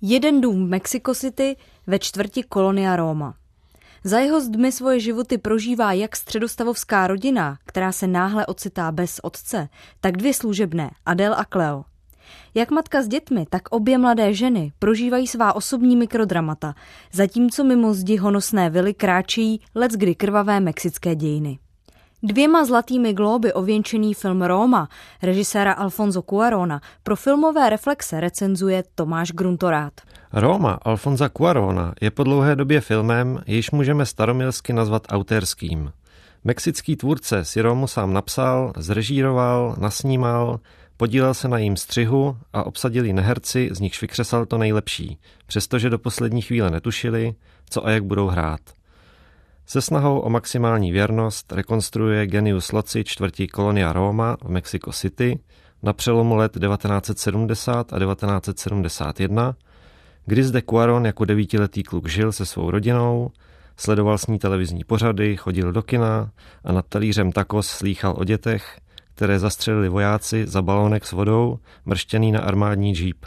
Jeden dům v Mexico City ve čtvrti Colonia Roma. Za jeho zdmi svoje životy prožívá jak středostavovská rodina, která se náhle ocitá bez otce, tak dvě služebné, Adele a Cleo. Jak matka s dětmi, tak obě mladé ženy prožívají svá osobní mikrodramata, zatímco mimo zdi honosné vily kráčejí leckdy krvavé mexické dějiny. 2 zlatými glóby ověnčený film Roma režiséra Alfonso Cuarona pro Filmové reflexe recenzuje Tomáš Gruntorát. Roma Alfonsa Cuarona je po dlouhé době filmem, jež můžeme staromilsky nazvat autorským. Mexický tvůrce si Romu sám napsal, zrežíroval, nasnímal, podílel se na jím střihu a obsadili ji neherci, z nichž vykřesal to nejlepší, přestože do poslední chvíle netušili, co a jak budou hrát. Se snahou o maximální věrnost rekonstruuje genius loci čtvrti Colonia Roma v Mexico City na přelomu let 1970 a 1971, kdy zde Cuarón jako 9letý kluk žil se svou rodinou, sledoval s ní televizní pořady, chodil do kina a nad talířem tacos slýchal o dětech, které zastřelili vojáci za balónek s vodou, mrštěný na armádní džíp.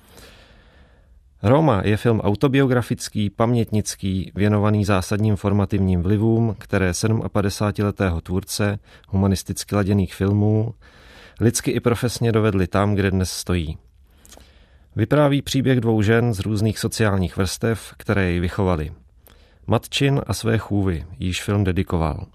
Roma je film autobiografický, pamětnický, věnovaný zásadním formativním vlivům, které 57letého tvůrce humanisticky laděných filmů lidsky i profesně dovedli tam, kde dnes stojí. Vypráví příběh 2 žen z různých sociálních vrstev, které jej vychovaly. Matčin a své chůvy, jíž film dedikoval.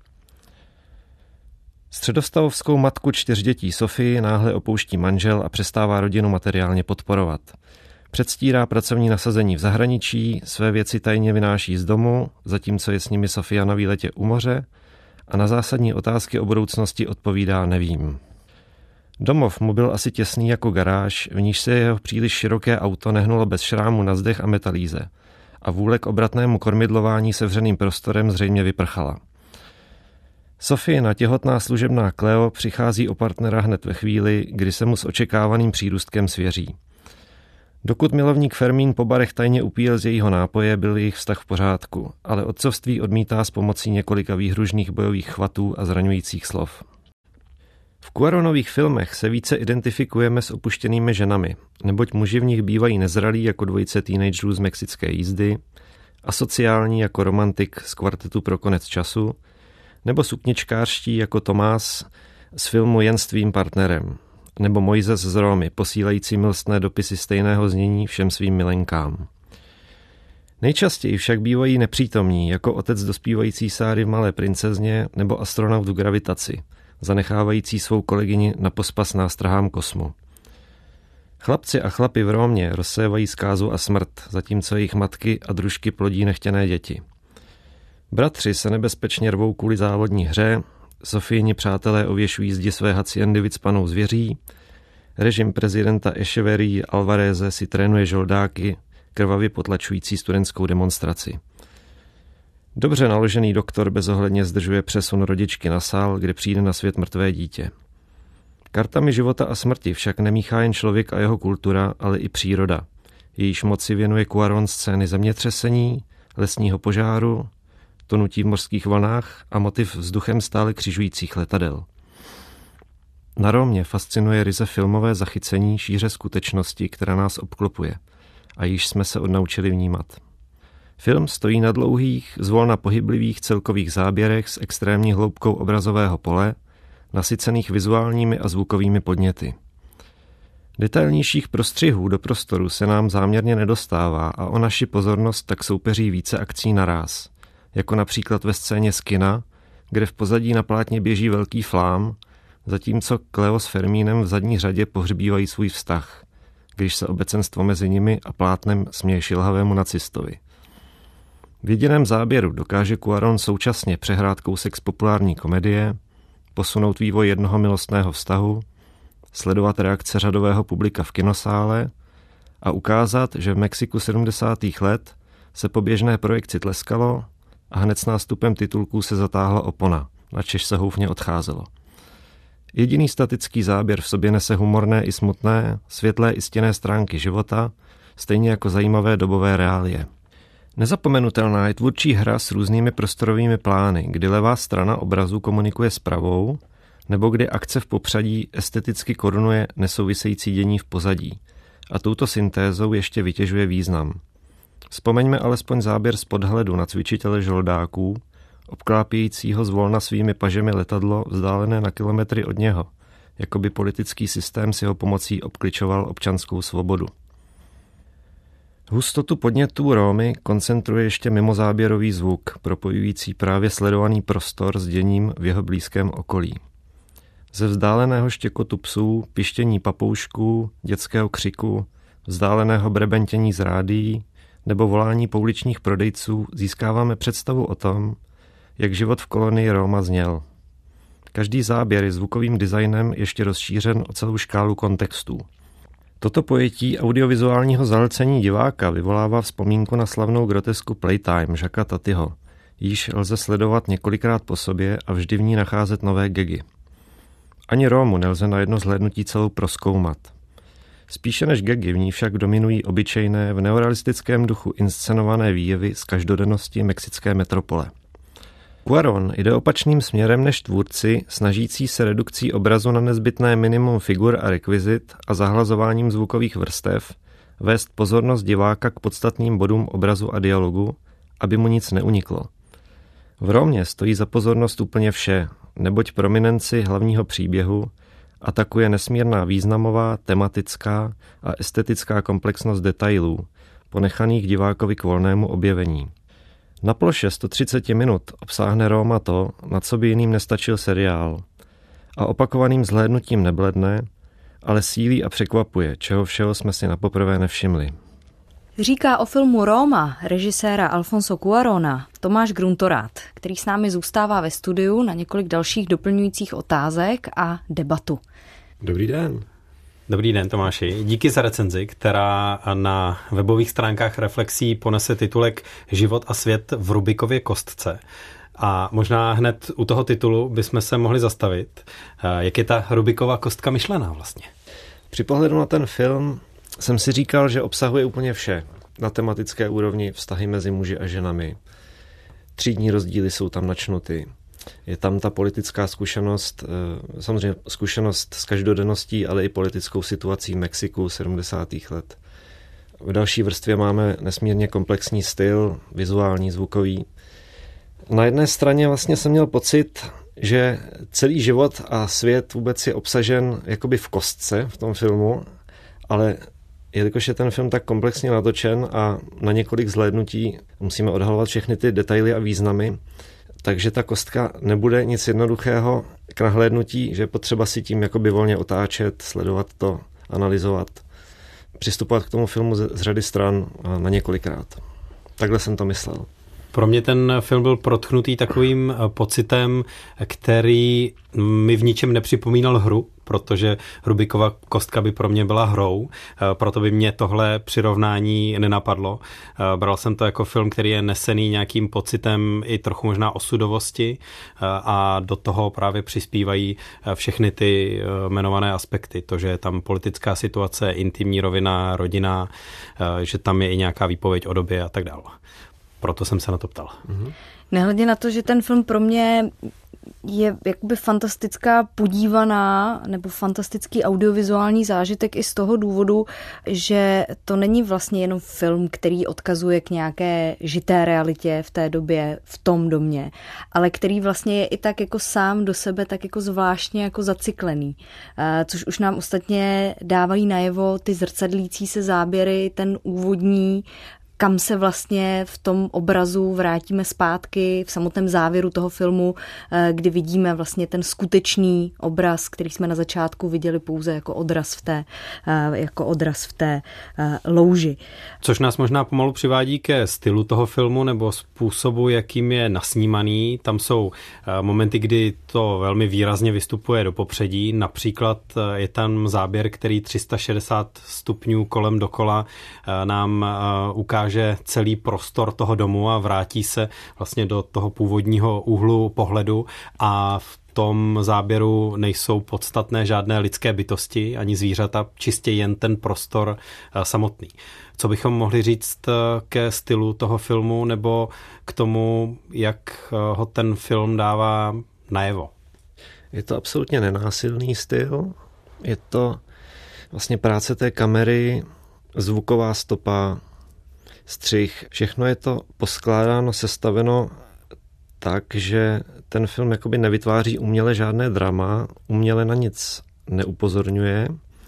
Středostavovskou matku 4 dětí Sofii náhle opouští manžel a přestává rodinu materiálně podporovat. Předstírá pracovní nasazení v zahraničí, své věci tajně vynáší z domu, zatímco je s nimi Sofia na výletě u moře a na zásadní otázky o budoucnosti odpovídá nevím. Domov mu byl asi těsný jako garáž, v níž se jeho příliš široké auto nehnulo bez šrámu na zdech a metalíze a vůle k obratnému kormidlování sevřeným prostorem zřejmě vyprchala. Sofie, těhotná služebná Cleo, přichází o partnera hned ve chvíli, kdy se mu s očekávaným přírůstkem svěří. Dokud milovník Fermín po barech tajně upíjel z jejího nápoje, byl jejich vztah v pořádku, ale otcovství odmítá s pomocí několika výhružných bojových chvatů a zraňujících slov. V Cuaronových filmech se více identifikujeme s opuštěnými ženami, neboť muži v nich bývají nezralí jako dvojice teenagerů z mexické jízdy, asociální jako romantik z Kvartetu pro konec času, nebo sukničkářští jako Tomás z filmu Jen s tvým partnerem, nebo Mojzes z Rómy, posílající milostné dopisy stejného znění všem svým milenkám. Nejčastěji však bývají nepřítomní, jako otec dospívající Sáry v Malé princezně nebo astronaut v Gravitaci, zanechávající svou kolegyni na pospas nástrahám kosmu. Chlapci a chlapi v Rómě rozsévají zkázu a smrt, zatímco jejich matky a družky plodí nechtěné děti. Bratři se nebezpečně rvou kvůli závodní hře, Sofíni přátelé ověšují zdi své haciendy vycpanou zvěří, režim prezidenta Echeverría Alvareze si trénuje žoldáky, krvavě potlačující studentskou demonstraci. Dobře naložený doktor bezohledně zdržuje přesun rodičky na sál, kde přijde na svět mrtvé dítě. Kartami života a smrti však nemíchá jen člověk a jeho kultura, ale i příroda. Jejíž moci věnuje Cuarón scény zemětřesení, lesního požáru, tonutí v mořských vlnách a motiv vzduchem stále křižujících letadel. Na Rómě fascinuje ryze filmové zachycení šíře skutečnosti, která nás obklopuje a již jsme se odnaučili vnímat. Film stojí na dlouhých, zvolna pohyblivých celkových záběrech s extrémní hloubkou obrazového pole, nasycených vizuálními a zvukovými podněty. Detailnějších prostřihů do prostoru se nám záměrně nedostává a o naši pozornost tak soupeří více akcí naráz, jako například ve scéně z kina, kde v pozadí na plátně běží velký flám, zatímco Cleo s Fermínem v zadní řadě pohřbívají svůj vztah, když se obecenstvo mezi nimi a plátnem směje šilhavému nacistovi. V jediném záběru dokáže Cuarón současně přehrát kousek z populární komedie, posunout vývoj jednoho milostného vztahu, sledovat reakce řadového publika v kinosále a ukázat, že v Mexiku 70. let se po běžné projekci tleskalo a hned s nástupem titulků se zatáhla opona, načež se houfně odcházelo. Jediný statický záběr v sobě nese humorné i smutné, světlé i stinné stránky života, stejně jako zajímavé dobové reálie. Nezapomenutelná je tvůrčí hra s různými prostorovými plány, kdy levá strana obrazu komunikuje s pravou, nebo kdy akce v popředí esteticky korunuje nesouvisející dění v pozadí a touto syntézou ještě vytěžuje význam. Vzpomeňme alespoň záběr z podhledu na cvičitele žoldáků, obklápějícího zvolna svými pažemi letadlo vzdálené na kilometry od něho, jako by politický systém s jeho pomocí obkličoval občanskou svobodu. Hustotu podnětů Rómy koncentruje ještě mimozáběrový zvuk, propojující právě sledovaný prostor s děním v jeho blízkém okolí. Ze vzdáleného štěkotu psů, pištění papoušků, dětského křiku, vzdáleného brebentění z rádií nebo volání pouličních prodejců získáváme představu o tom, jak život v kolonii Róma zněl. Každý záběr je zvukovým designem ještě rozšířen o celou škálu kontextů. Toto pojetí audiovizuálního zahlcení diváka vyvolává vzpomínku na slavnou grotesku Playtime Jacquesa Tatyho, již lze sledovat několikrát po sobě a vždy v ní nacházet nové gagy. Ani Rómu nelze na jedno zhlédnutí celou prozkoumat. Spíše než gagy v ní však dominují obyčejné, v neorealistickém duchu inscenované výjevy z každodennosti mexické metropole. Cuarón jde opačným směrem než tvůrci, snažící se redukcí obrazu na nezbytné minimum figur a rekvizit a zahlazováním zvukových vrstev vést pozornost diváka k podstatným bodům obrazu a dialogu, aby mu nic neuniklo. V Rómě stojí za pozornost úplně vše, neboť prominenci hlavního příběhu atakuje nesmírná významová, tematická a estetická komplexnost detailů, ponechaných divákovi k volnému objevení. Na ploše 130 minut obsáhne Róma to, na co by jiným nestačil seriál. A opakovaným zhlédnutím nebledne, ale sílí a překvapuje, čeho všeho jsme si napoprvé nevšimli. Říká o filmu Róma režiséra Alfonso Cuaróna Tomáš Gruntorát, který s námi zůstává ve studiu na několik dalších doplňujících otázek a debatu. Dobrý den. Dobrý den, Tomáši. Díky za recenzi, která na webových stránkách Reflexí ponese titulek Život a svět v Rubikově kostce. A možná hned u toho titulu bychom se mohli zastavit. Jak je ta Rubikova kostka myšlená vlastně? Při pohledu na ten film jsem si říkal, že obsahuje úplně vše. Na tematické úrovni vztahy mezi muži a ženami. Třídní rozdíly jsou tam načnuty. Je tam ta politická zkušenost, samozřejmě zkušenost s každodenností, ale i politickou situací v Mexiku 70. let. V další vrstvě máme nesmírně komplexní styl, vizuální, zvukový. Na jedné straně vlastně jsem měl pocit, že celý život a svět vůbec je obsažen jakoby v kostce v tom filmu, ale jelikož je ten film tak komplexně natočen a na několik zhlédnutí musíme odhalovat všechny ty detaily a významy, takže ta kostka nebude nic jednoduchého k nahlédnutí, že je potřeba si tím jakoby volně otáčet, sledovat to, analyzovat, přistupovat k tomu filmu z řady stran na několikrát. Takhle jsem to myslel. Pro mě ten film byl protchnutý takovým pocitem, který mi v ničem nepřipomínal hru, protože Rubikova kostka by pro mě byla hrou, proto by mě tohle přirovnání nenapadlo. Bral jsem to jako film, který je nesený nějakým pocitem i trochu možná osudovosti a do toho právě přispívají všechny ty jmenované aspekty. To, že je tam politická situace, intimní rovina, rodina, že tam je i nějaká výpověď o době a tak dále. Proto jsem se na to ptal. Nehledě na to, že ten film pro mě je jakoby fantastická podívaná nebo fantastický audiovizuální zážitek i z toho důvodu, že to není vlastně jenom film, který odkazuje k nějaké žité realitě v té době, v tom domě, ale který vlastně je i tak jako sám do sebe tak jako zvláštně jako zacyklený, což už nám ostatně dávají najevo ty zrcadlící se záběry, ten úvodní, kam se vlastně v tom obrazu vrátíme zpátky v samotném závěru toho filmu, kdy vidíme vlastně ten skutečný obraz, který jsme na začátku viděli pouze jako odraz v té louži. Což nás možná pomalu přivádí ke stylu toho filmu nebo způsobu, jakým je nasnímaný. Tam jsou momenty, kdy to velmi výrazně vystupuje do popředí. Například je tam záběr, který 360 stupňů kolem dokola nám ukáže celý prostor toho domu a vrátí se vlastně do toho původního úhlu pohledu a v tom záběru nejsou podstatné žádné lidské bytosti ani zvířata, čistě jen ten prostor samotný. Co bychom mohli říct ke stylu toho filmu nebo k tomu, jak ho ten film dává najevo? Je to absolutně nenásilný styl, je to vlastně práce té kamery zvuková stopa, střih, všechno je to poskládáno, sestaveno tak, že ten film jakoby nevytváří uměle žádné drama, uměle na nic neupozorňuje.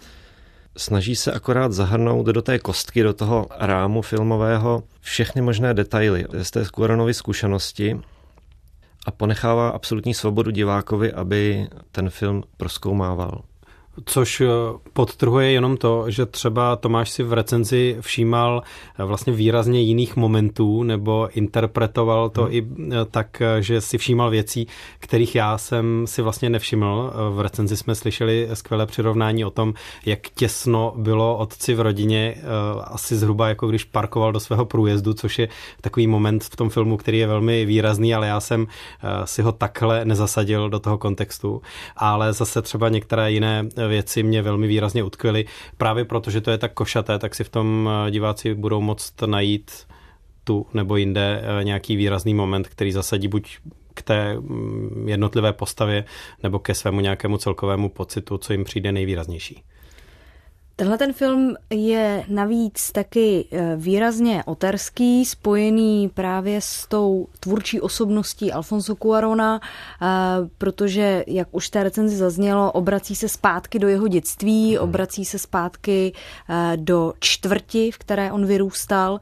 Snaží se akorát zahrnout do té kostky, do toho rámu filmového všechny možné detaily z té Cuaronovy zkušenosti a ponechává absolutní svobodu divákovi, aby ten film prozkoumával. Což podtrhuje jenom to, že třeba Tomáš si v recenzi všímal vlastně výrazně jiných momentů nebo interpretoval to i tak, že si všímal věcí, kterých já jsem si vlastně nevšiml. V recenzi jsme slyšeli skvělé přirovnání o tom, jak těsno bylo otci v rodině, asi zhruba jako když parkoval do svého průjezdu, což je takový moment v tom filmu, který je velmi výrazný, ale já jsem si ho takhle nezasadil do toho kontextu. Ale zase třeba některé jiné věci mě velmi výrazně utkvěly. Právě proto, že to je tak košaté, tak si v tom diváci budou moct najít tu nebo jinde nějaký výrazný moment, který zasadí buď k té jednotlivé postavě nebo ke svému nějakému celkovému pocitu, co jim přijde nejvýraznější. Tenhle ten film je navíc taky výrazně autorský, spojený právě s tou tvůrčí osobností Alfonso Cuarona, protože, jak už v té recenzi zaznělo, obrací se zpátky do jeho dětství, obrací se zpátky do čtvrti, v které on vyrůstal.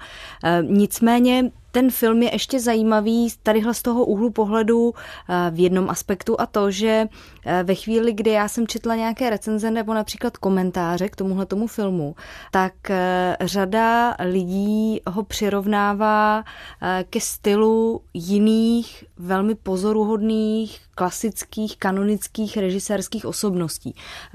Nicméně ten film je ještě zajímavý tadyhle z toho úhlu pohledu v jednom aspektu a to, že ve chvíli, kdy já jsem četla nějaké recenze nebo například komentáře k tomuhletomu filmu, tak řada lidí ho přirovnává ke stylu jiných velmi pozoruhodných, klasických, kanonických režisérských osobností.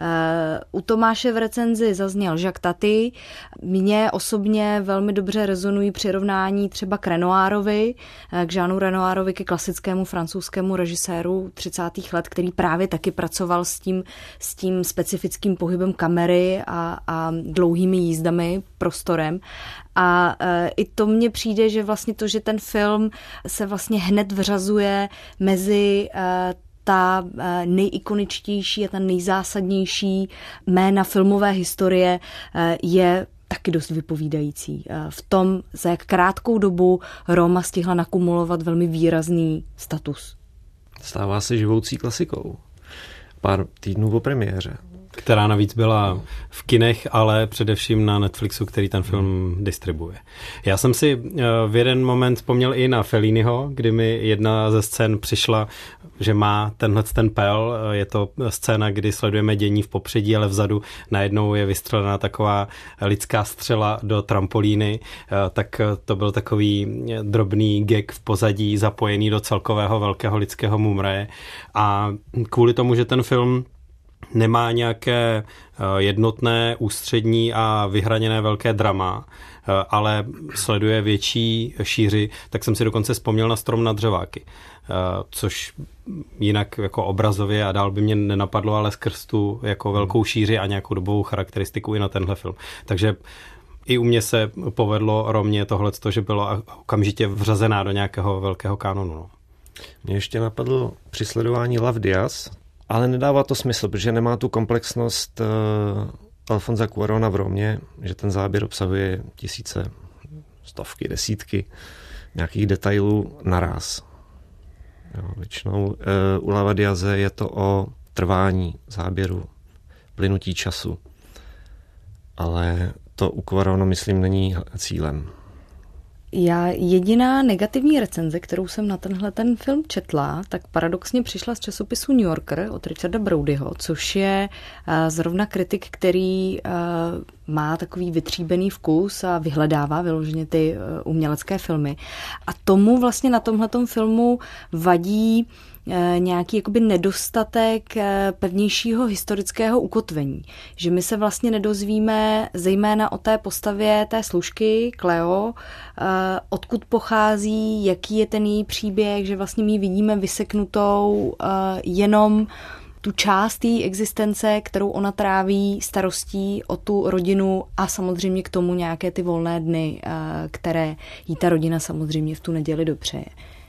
U Tomáše v recenzi zazněl Jacques Tati. Mně osobně velmi dobře rezonují přirovnání třeba k Renoirovi, k Jeanu Renoirovi, ke klasickému francouzskému režiséru 30. let, který právě taky pracoval s tím specifickým pohybem kamery a dlouhými jízdami prostorem. A i to mně přijde, že vlastně to, že ten film se vlastně hned vřazuje mezi ta nejikoničtější a ta nejzásadnější jména filmové historie, je taky dost vypovídající. V tom, za jak krátkou dobu Roma stihla nakumulovat velmi výrazný status. Stává se živoucí klasikou. Pár týdnů po premiéře. Která navíc byla v kinech, ale především na Netflixu, který ten film distribuje. Já jsem si v jeden moment vzpomněl i na Felliniho, kdy mi jedna ze scén přišla, že má ten pel. Je to scéna, kdy sledujeme dění v popředí, ale vzadu najednou je vystřelená taková lidská střela do trampolíny. Tak to byl takový drobný gag v pozadí zapojený do celkového velkého lidského mumraje. A kvůli tomu, že ten film nemá nějaké jednotné, ústřední a vyhraněné velké drama, ale sleduje větší šíři, tak jsem si dokonce vzpomněl na Strom na dřeváky, což jinak jako obrazově a dál by mě nenapadlo, ale skrz tu jako velkou šíři a nějakou dobovou charakteristiku i na tenhle film. Takže i u mě se povedlo Romě tohleto, že bylo okamžitě vřazená do nějakého velkého kanonu. No. Mě ještě napadlo při sledování Love Diaz, ale nedává to smysl, protože nemá tu komplexnost Alfonsa Cuarona v Romě, že ten záběr obsahuje tisíce, stovky, desítky nějakých detailů naraz. Jo, většinou u Lava Diaze je to o trvání záběru, plynutí času. Ale to u Cuarona, myslím, není cílem. Já jediná negativní recenze, kterou jsem na ten film četla, tak paradoxně přišla z časopisu New Yorker od Richarda Brodyho, což je zrovna kritik, který má takový vytříbený vkus a vyhledává vyloženě ty umělecké filmy. A tomu vlastně na tomhletom filmu vadí nějaký jakoby nedostatek pevnějšího historického ukotvení. Že my se vlastně nedozvíme zejména o té postavě té služky Cleo, odkud pochází, jaký je ten její příběh, že vlastně my vidíme vyseknutou jenom tu část její existence, kterou ona tráví starostí o tu rodinu a samozřejmě k tomu nějaké ty volné dny, které jí ta rodina samozřejmě v tu neděli dopřeje.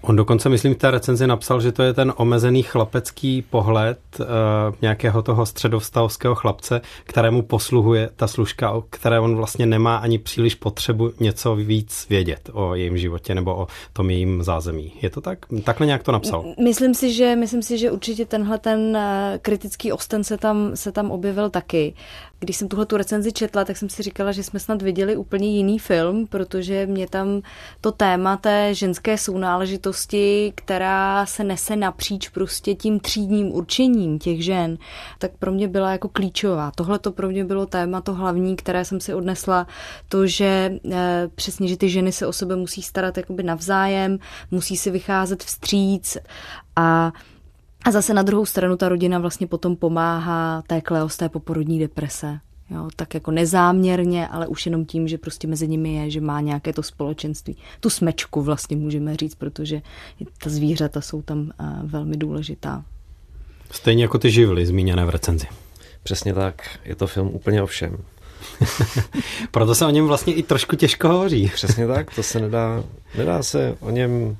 On dokonce, myslím, v té recenzi napsal, že to je ten omezený chlapecký pohled nějakého toho středostavského chlapce, kterému posluhuje ta služka, o které on vlastně nemá ani příliš potřebu něco víc vědět o jejím životě nebo o tom jejím zázemí. Je to tak? Takhle nějak to napsal. Myslím si, že určitě tenhle ten kritický osten se tam objevil taky. Když jsem tuhletu recenzi četla, tak jsem si říkala, že jsme snad viděli úplně jiný film, protože mě tam to téma té ženské sounáležitosti, která se nese napříč prostě tím třídním určením těch žen, tak pro mě byla jako klíčová. Tohle to pro mě bylo téma to hlavní, které jsem si odnesla, to, že přesně, že ty ženy se o sebe musí starat jakoby navzájem, musí si vycházet vstříc a zase na druhou stranu ta rodina vlastně potom pomáhá té Cleo z té poporodní deprese. Jo, tak jako nezáměrně, ale už jenom tím, že prostě mezi nimi je, že má nějaké to společenství. Tu smečku vlastně můžeme říct, protože ta zvířata jsou tam velmi důležitá. Stejně jako ty živly zmíněné v recenzi. Přesně tak, je to film úplně o všem. Proto se o něm vlastně i trošku těžko hovoří. Přesně tak, to se nedá se o něm...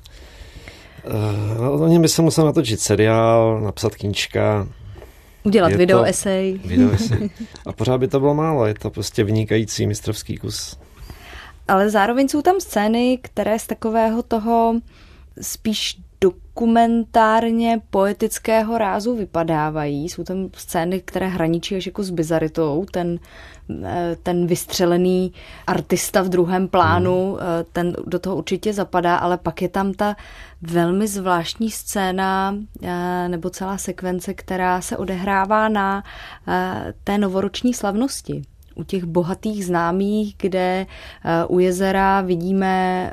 O něm by se musel natočit seriál, napsat knížka. Udělat videoesej. A pořád by to bylo málo, je to prostě vynikající mistrovský kus. Ale zároveň jsou tam scény, které z takového toho spíš dokumentárně poetického rázu vypadávají. Jsou tam scény, které hraničí až jako s bizaritou. Ten vystřelený artista v druhém plánu, ten do toho určitě zapadá, ale pak je tam ta velmi zvláštní scéna nebo celá sekvence, která se odehrává na té novoroční slavnosti. U těch bohatých známých, kde u jezera vidíme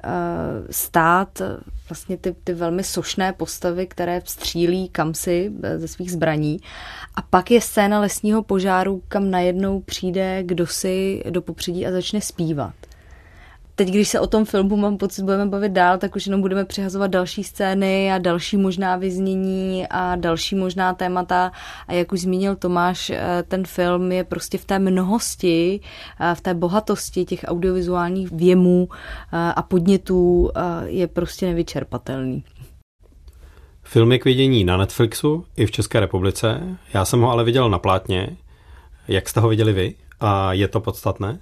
stát vlastně ty velmi sošné postavy, které střílí kamsi ze svých zbraní. A pak je scéna lesního požáru, kam najednou přijde kdosi do popředí a začne zpívat. Teď, když se o tom filmu, mám pocit, budeme bavit dál, tak už jenom budeme přihazovat další scény a další možná vyznění a další možná témata. A jak už zmínil Tomáš, ten film je prostě v té mnohosti, v té bohatosti těch audiovizuálních věmů a podnětů je prostě nevyčerpatelný. Film je k vidění na Netflixu i v České republice. Já jsem ho ale viděl na plátně. Jak jste ho viděli vy? A je to podstatné?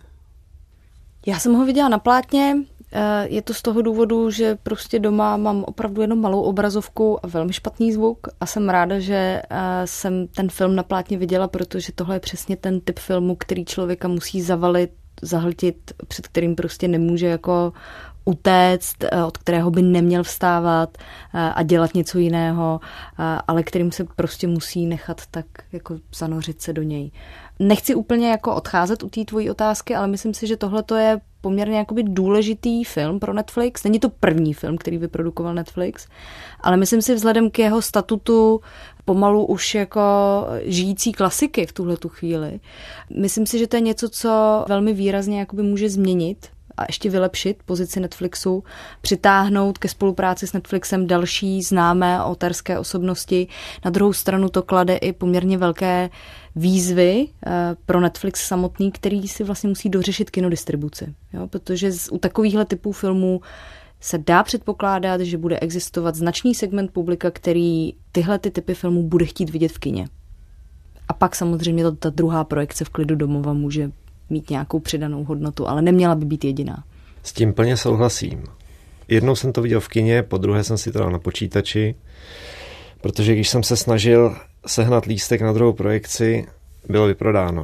Já jsem ho viděla na plátně, je to z toho důvodu, že prostě doma mám opravdu jenom malou obrazovku a velmi špatný zvuk a jsem ráda, že jsem ten film na plátně viděla, protože tohle je přesně ten typ filmu, který člověka musí zahltit, před kterým prostě nemůže jako utéct, od kterého by neměl vstávat a dělat něco jiného, ale kterým se prostě musí nechat tak jako zanořit se do něj. Nechci úplně jako odcházet u té tvojí otázky, ale myslím si, že tohle je poměrně jakoby důležitý film pro Netflix. Není to první film, který vyprodukoval Netflix, ale myslím si vzhledem k jeho statutu pomalu už jako žijící klasiky v tuhletu chvíli. Myslím si, že to je něco, co velmi výrazně jakoby může změnit a ještě vylepšit pozici Netflixu, přitáhnout ke spolupráci s Netflixem další známé autorské osobnosti. Na druhou stranu to klade i poměrně velké výzvy pro Netflix samotný, který si vlastně musí dořešit kinodistribuci. Jo? Protože u takovýchhle typů filmů se dá předpokládat, že bude existovat značný segment publika, který tyhle typy filmů bude chtít vidět v kině. A pak samozřejmě ta druhá projekce v klidu domova může mít nějakou přidanou hodnotu, ale neměla by být jediná. S tím plně souhlasím. Jednou jsem to viděl v kině, po druhé jsem si to dal na počítači, protože když jsem se snažil sehnat lístek na druhou projekci, bylo vyprodáno.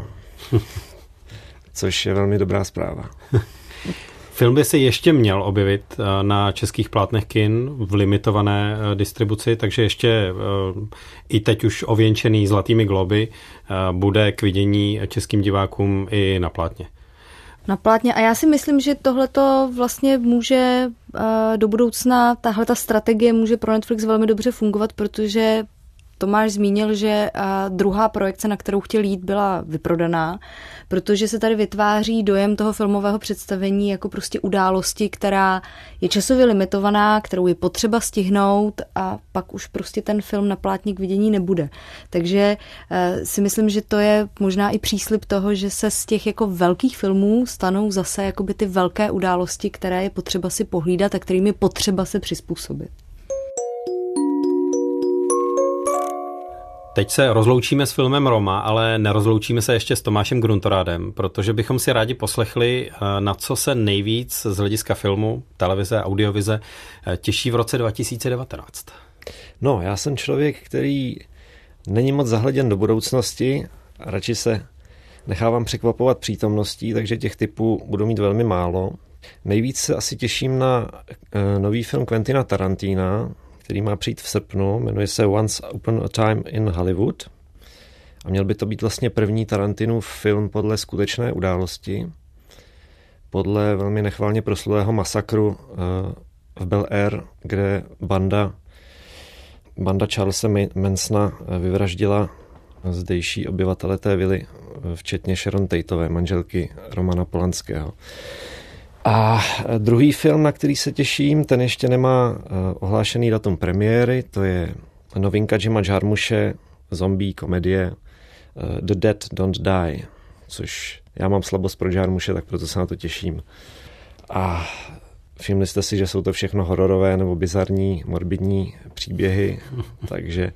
Což je velmi dobrá zpráva. Film by se ještě měl objevit na českých plátnech kin v limitované distribuci, takže ještě i teď už ověnčený Zlatými globy bude k vidění českým divákům i na plátně. Na plátně. A já si myslím, že tohleto vlastně může do budoucna, tahleta strategie může pro Netflix velmi dobře fungovat, protože Tomáš zmínil, že druhá projekce, na kterou chtěl jít, byla vyprodaná, protože se tady vytváří dojem toho filmového představení jako prostě události, která je časově limitovaná, kterou je potřeba stihnout a pak už prostě ten film na plátně k vidění nebude. Takže si myslím, že to je možná i příslib toho, že se z těch jako velkých filmů stanou zase jakoby ty velké události, které je potřeba si pohlídat a kterým je potřeba se přizpůsobit. Teď se rozloučíme s filmem Roma, ale nerozloučíme se ještě s Tomášem Gruntorádem, protože bychom si rádi poslechli, na co se nejvíc z hlediska filmu, televize, audiovize těší v roce 2019. No, já jsem člověk, který není moc zahleděn do budoucnosti a radši se nechávám překvapovat přítomností, takže těch typů budu mít velmi málo. Nejvíc se asi těším na nový film Quentina Tarantina, který má přijít v srpnu, jmenuje se Once Upon a Time in Hollywood. A měl by to být vlastně první Tarantinův film podle skutečné události, podle velmi nechvalně proslulého masakru v Bel Air, kde banda Charlesa Mansona vyvraždila zdejší obyvatele té vily, včetně Sharon Tateové, manželky Romana Polanského. A druhý film, na který se těším, ten ještě nemá ohlášený datum premiéry, to je novinka Jima Jarmusche, zombie komedie The Dead Don't Die, což já mám slabost pro Jarmusche, tak proto se na to těším. A všimli jste si, že jsou to všechno hororové nebo bizarní, morbidní příběhy, takže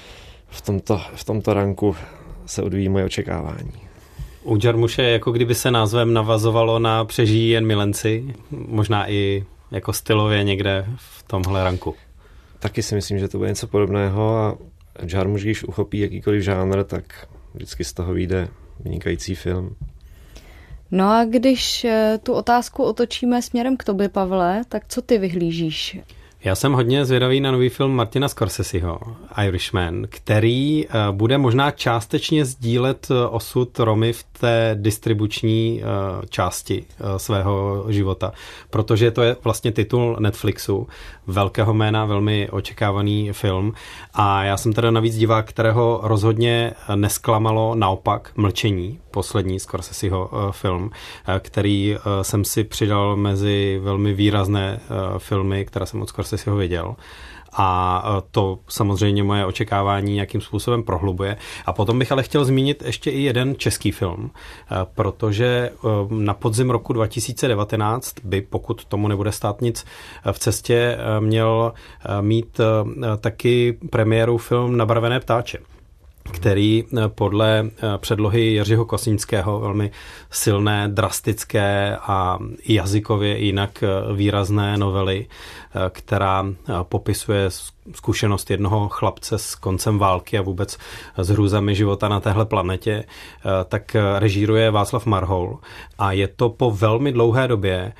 v tomto ranku se odvíjí moje očekávání. U Jarmusche jako kdyby se názvem navazovalo na Přežijí jen milenci, možná i jako stylově někde v tomhle ranku. Taky si myslím, že to bude něco podobného a Jarmusch, když uchopí jakýkoliv žánr, tak vždycky z toho vyjde vynikající film. No a když tu otázku otočíme směrem k tobě, Pavle, tak co ty vyhlížíš? Já jsem hodně zvědavý na nový film Martina Scorseseho, Irishman, který bude možná částečně sdílet osud Romy v té distribuční části svého života, protože to je vlastně titul Netflixu, velkého jména, velmi očekávaný film a já jsem teda navíc divák, kterého rozhodně nesklamalo naopak Mlčení, poslední Scorseseho film, který jsem si přidal mezi velmi výrazné filmy, které jsem od Scorseseho viděl. A to samozřejmě moje očekávání nějakým způsobem prohlubuje. A potom bych ale chtěl zmínit ještě i jeden český film, protože na podzim roku 2019 by, pokud tomu nebude stát nic v cestě, měl mít taky premiéru film Nabarvené ptáče, který podle předlohy Jiřího Kosínského, velmi silné, drastické a jazykově jinak výrazné novely, která popisuje zkušenost jednoho chlapce s koncem války a vůbec s hrůzami života na téhle planetě, tak režíruje Václav Marhoul a je to po velmi dlouhé době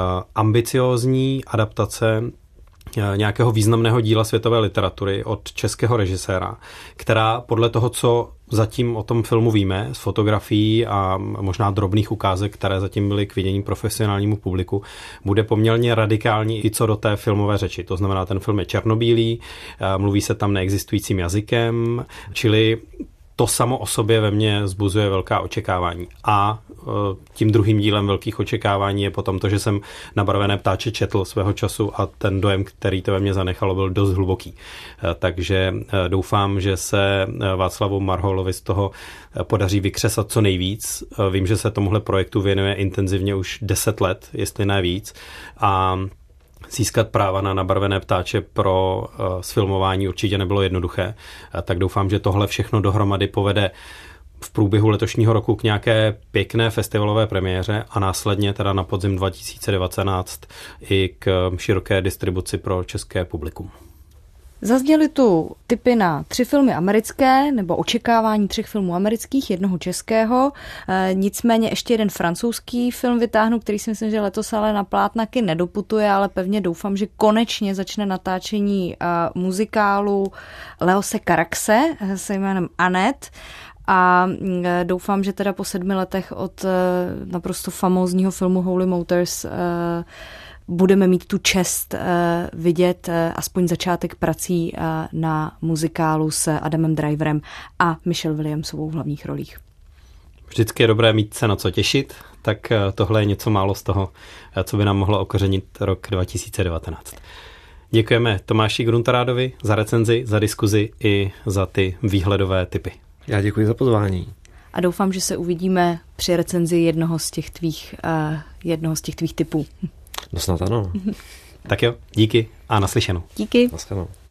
ambiciózní adaptace nějakého významného díla světové literatury od českého režiséra, která podle toho, co zatím o tom filmu víme, z fotografií a možná drobných ukázek, které zatím byly k vidění profesionálnímu publiku, bude poměrně radikální i co do té filmové řeči. To znamená, ten film je černobílý, mluví se tam neexistujícím jazykem, čili to samo o sobě ve mně vzbuzuje velká očekávání. A tím druhým dílem velkých očekávání je potom to, že jsem Nabarvené ptáče četl svého času a ten dojem, který to ve mně zanechalo, byl dost hluboký. Takže doufám, že se Václavu Marhoulovi z toho podaří vykřesat co nejvíc. Vím, že se tomuhle projektu věnuje intenzivně už 10 let, jestli ne víc. A získat práva na Nabarvené ptáče pro sfilmování určitě nebylo jednoduché. Tak doufám, že tohle všechno dohromady povede v průběhu letošního roku k nějaké pěkné festivalové premiéře a následně teda na podzim 2019 i k široké distribuci pro české publikum. Zazněly tu tipy na 3 filmy americké, nebo očekávání 3 filmů amerických, jednoho českého. Nicméně ještě jeden francouzský film vytáhnu, který si myslím, že letos ale na plátnaky nedoputuje, ale pevně doufám, že konečně začne natáčení muzikálu Leose Caraxe se jménem Annette. A doufám, že teda po 7 letech od naprosto famózního filmu Holy Motors budeme mít tu čest vidět aspoň začátek prací na muzikálu s Adamem Driverem a Michelle Williamsovou v hlavních rolích. Vždycky je dobré mít se na co těšit, tak tohle je něco málo z toho, co by nám mohlo okořenit rok 2019. Děkujeme Tomáši Gruntorádovi za recenzi, za diskuzi i za ty výhledové tipy. Já děkuji za pozvání. A doufám, že se uvidíme při recenzi jednoho z těch tvých tipů. No snad ano. Tak jo, díky a naslyšenou. Díky. Naschledanou.